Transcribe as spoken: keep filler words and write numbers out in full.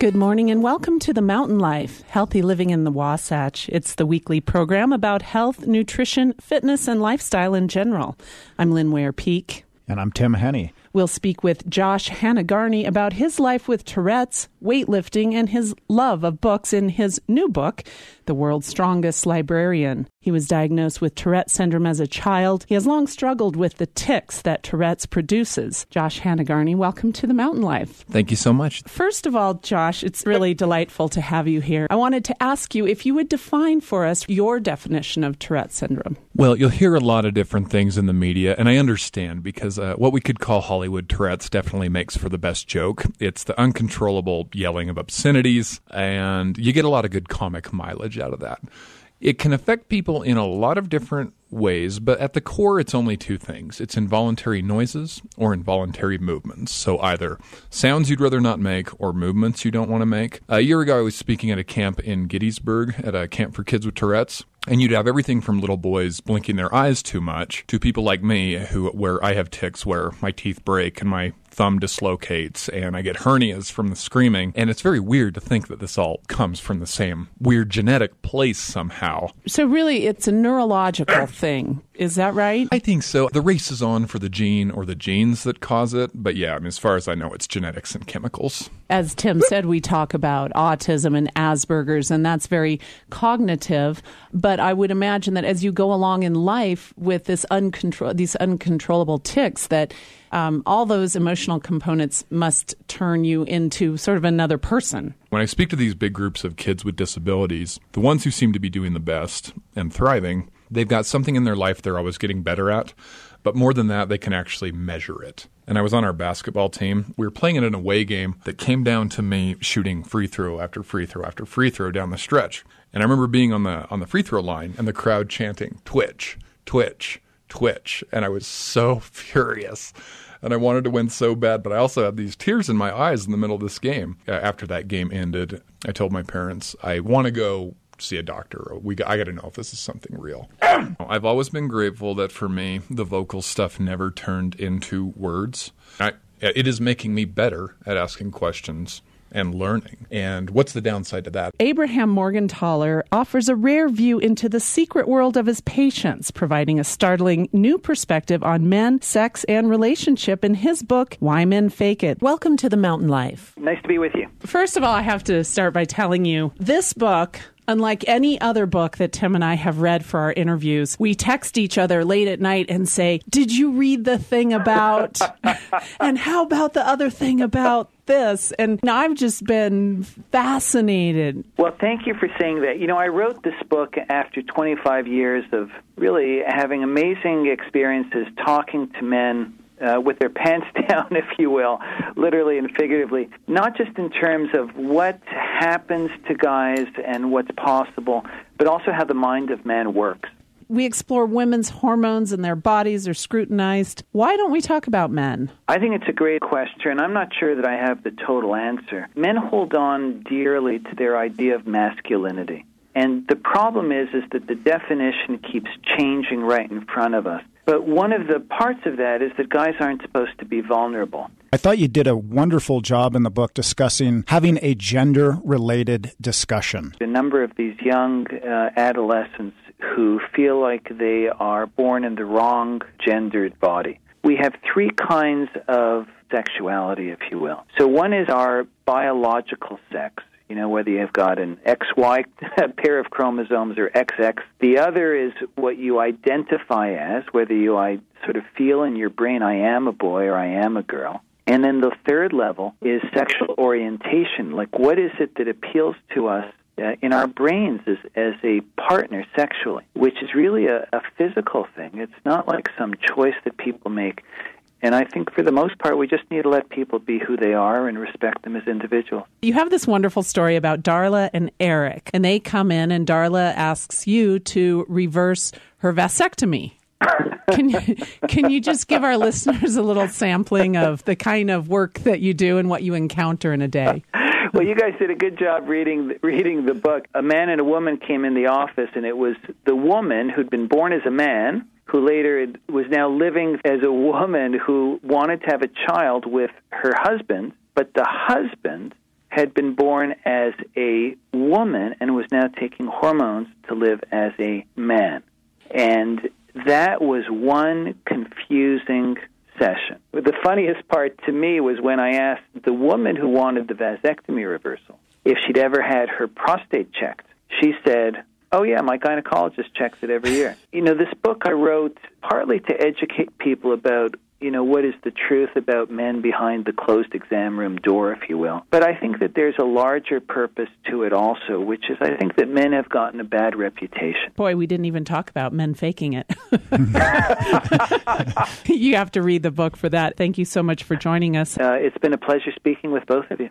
Good morning and welcome to The Mountain Life, Healthy Living in the Wasatch. It's the weekly program about health, nutrition, fitness, and lifestyle in general. I'm Lynn Ware-Peak. And I'm Tim Henney. We'll speak with Josh Hanagarny about his life with Tourette's, weightlifting, and his love of books in his new book, The World's Strongest Librarian. He was diagnosed with Tourette's syndrome as a child. He has long struggled with the tics that Tourette's produces. Josh Hanagarny, welcome to The Mountain Life. Thank you so much. First of all, Josh, it's really delightful to have you here. I wanted to ask you if you would define for us your definition of Tourette's syndrome. Well, you'll hear a lot of different things in the media, and I understand because uh, what we could call Hollywood Tourette's definitely makes for the best joke. It's the uncontrollable yelling of obscenities, and you get a lot of good comic mileage out of that. It can affect people in a lot of different ways, but at the core, it's only two things. It's involuntary noises or involuntary movements. So either sounds you'd rather not make or movements you don't want to make. A year ago, I was speaking at a camp in Gettysburg, at a camp for kids with Tourette's. And you'd have everything from little boys blinking their eyes too much to people like me who, where I have tics where my teeth break and my thumb dislocates and I get hernias from the screaming. And it's very weird to think that this all comes from the same weird genetic place somehow. So really, it's a neurological thing. Is that right? I think so. The race is on for the gene or the genes that cause it. But yeah, I mean, as far as I know, it's genetics and chemicals. As Tim said, we talk about autism and Asperger's, and that's very cognitive. But I would imagine that as you go along in life with this uncontrol- these uncontrollable tics, that um, all those emotional components must turn you into sort of another person. When I speak to these big groups of kids with disabilities, the ones who seem to be doing the best and thriving, they've got something in their life they're always getting better at. But more than that, they can actually measure it. And I was on our basketball team. We were playing in an away game that came down to me shooting free throw after free throw after free throw down the stretch. And I remember being on the on the free throw line and the crowd chanting, "Twitch, twitch, twitch." And I was so furious. And I wanted to win so bad, but I also had these tears in my eyes in the middle of this game. Uh, after that game ended, I told my parents, I want to go see a doctor. We, I got to know if this is something real. I've always been grateful that for me, the vocal stuff never turned into words. I, it is making me better at asking questions and learning. And what's the downside to that? Abraham Morgentaler offers a rare view into the secret world of his patients, providing a startling new perspective on men, sex, and relationship in his book, Why Men Fake It. Welcome to The Mountain Life. Nice to be with you. First of all, I have to start by telling you, this book, unlike any other book that Tim and I have read for our interviews, we text each other late at night and say, did you read the thing about, and how about the other thing about this? And I've just been fascinated. Well, thank you for saying that. You know, I wrote this book after twenty-five years of really having amazing experiences talking to men Uh, with their pants down, if you will, literally and figuratively, not just in terms of what happens to guys and what's possible, but also how the mind of man works. We explore women's hormones and their bodies are scrutinized. Why don't we talk about men? I think it's a great question. I'm not sure that I have the total answer. Men hold on dearly to their idea of masculinity. And the problem is, is that the definition keeps changing right in front of us. But one of the parts of that is that guys aren't supposed to be vulnerable. I thought you did a wonderful job in the book discussing having a gender-related discussion. A number of these young uh, adolescents who feel like they are born in the wrong gendered body. We have three kinds of sexuality, if you will. So one is our biological sex. You know, whether you've got an X Y pair of chromosomes or X X. The other is what you identify as, whether you I sort of feel in your brain, I am a boy or I am a girl. And then the third level is sexual orientation. Like, what is it that appeals to us uh, in our brains as, as a partner sexually, which is really a, a physical thing. It's not like some choice that people make. And I think for the most part, we just need to let people be who they are and respect them as individuals. You have this wonderful story about Darla and Eric, and they come in and Darla asks you to reverse her vasectomy. Can you, can you just give our listeners a little sampling of the kind of work that you do and what you encounter in a day? Well, you guys did a good job reading reading the book. A man and a woman came in the office, and it was the woman who'd been born as a man, who later was now living as a woman who wanted to have a child with her husband, but the husband had been born as a woman and was now taking hormones to live as a man. And that was one confusing session. The funniest part to me was when I asked the woman who wanted the vasectomy reversal if she'd ever had her prostate checked. She said, "Oh, yeah, my gynecologist checks it every year." You know, this book I wrote partly to educate people about, you know, what is the truth about men behind the closed exam room door, if you will. But I think that there's a larger purpose to it also, which is I think that men have gotten a bad reputation. Boy, we didn't even talk about men faking it. You have to read the book for that. Thank you so much for joining us. Uh, it's been a pleasure speaking with both of you.